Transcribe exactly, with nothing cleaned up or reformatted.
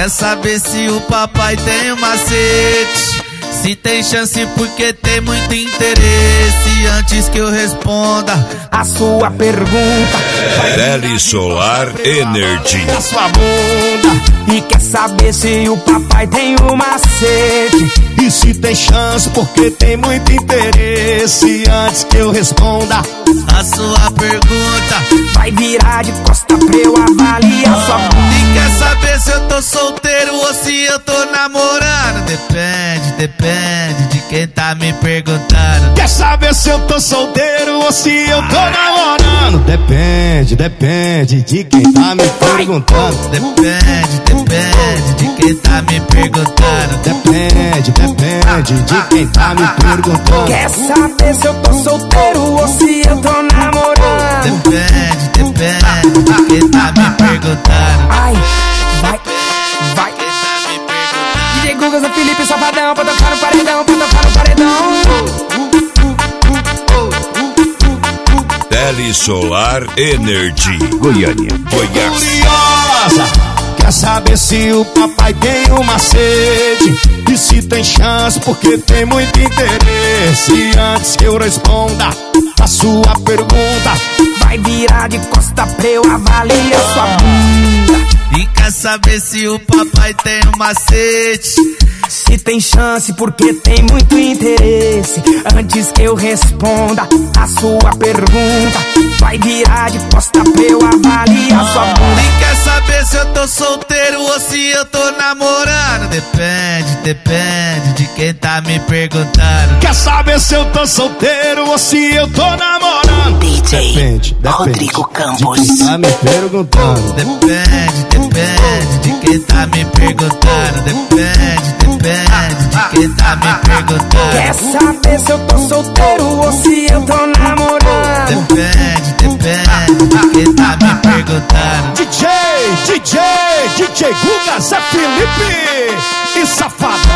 Quer saber se o papai tem um macete? Se tem chance porque tem muito interesse. Antes que eu responda a sua pergunta, Tele Solar Energy na sua bunda. E quer saber se o papai tem um macete? E se tem chance porque tem muito interesse. Antes que eu responda a sua pergunta, vai virar de costa pra eu avaliar sua bunda. E quer saber se eu tô solteiro ou se eu tô namorando? Depende, depende de quem tá me perguntando. Quer saber se eu tô solteiro ou se eu tô namorando? Depende, depende de quem tá me perguntando. Depende, depende de quem tá me perguntando. Depende, depende de quem tá me perguntando. Quer saber se eu tô solteiro ou se eu tô namorando? Depende, depende de quem tá me perguntando. Ai, vai, vai. D J Guga, Zé Felipe, Safadão, pra tocar no paredão, pra tocar no paredão. Tele Solar Energy Goiânia, Goiás. Curiosa, quer saber se o papai tem um macete? E se tem chance porque tem muito interesse. Antes que eu responda a sua pergunta, vai virar de costa pra eu avaliar sua bunda. E quer saber se o papai tem um macete? Se tem chance porque tem muito interesse. Antes que eu responda a sua pergunta, vai virar de costa pra eu avaliar sua bunda. E quer saber se eu tô solteiro ou se eu tô namorando? Depende, depende de quem tá me perguntando. Quer saber se eu tô solteiro ou se eu tô namorando? D J Depende, depende Rodrigo Campos. de quem tá me perguntando. Depende, depende de quem tá me perguntando. Depende, depende de quem tá me perguntando. Quer saber se eu tô solteiro ou se eu tô namorando? Depende, depende de quem tá me perguntando. D J, D J, D J Guga, Zé Felipe e Safadão.